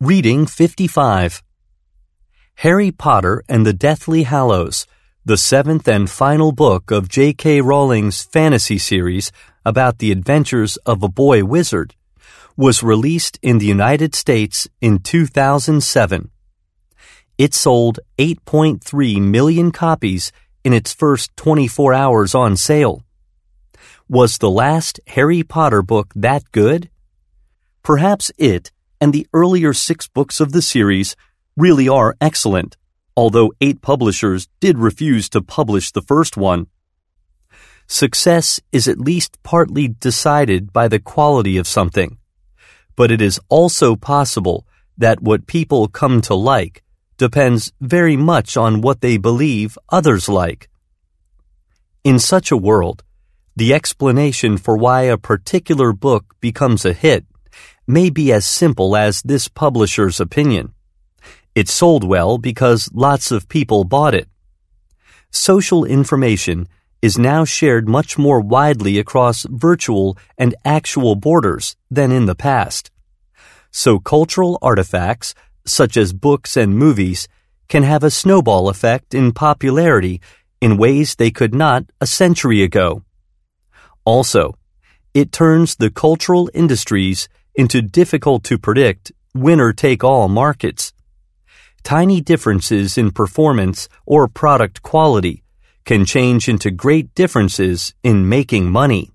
Reading 55. Harry Potter and the Deathly Hallows, the seventh and final book of J.K. Rowling's fantasy series about the adventures of a boy wizard, was released in the United States in 2007. It sold 8.3 million copies in its first 24 hours on sale. Was the last Harry Potter book that good? Perhaps it and the earlier 6 books of the series really are excellent, although 8 publishers did refuse to publish the first one. Success is at least partly decided by the quality of something, but it is also possible that what people come to like depends very much on what they believe others like. In such a world, the explanation for why a particular book becomes a hit may be as simple as this publisher's opinion. It sold well because lots of people bought it. Social information is now shared much more widely across virtual and actual borders than in the past. So cultural artifacts, such as books and movies, can have a snowball effect in popularity in ways they could not a century ago. Also, it turns the cultural industries into difficult-to-predict, winner-take-all markets. Tiny differences in performance or product quality can change into great differences in making money.